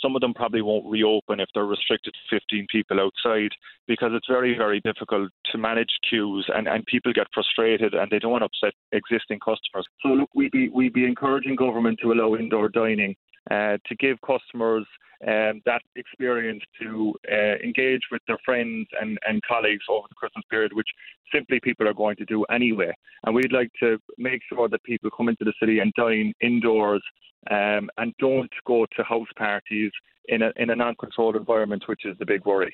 some of them probably won't reopen if they're restricted to 15 people outside, because it's very, very difficult to manage queues, and people get frustrated and they don't want to upset existing customers. So look, we'd be encouraging government to allow indoor dining, to give customers that experience to engage with their friends and colleagues over the Christmas period, which simply people are going to do anyway. And we'd like to make sure that people come into the city and dine indoors, and don't go to house parties in a non-controlled environment, which is the big worry.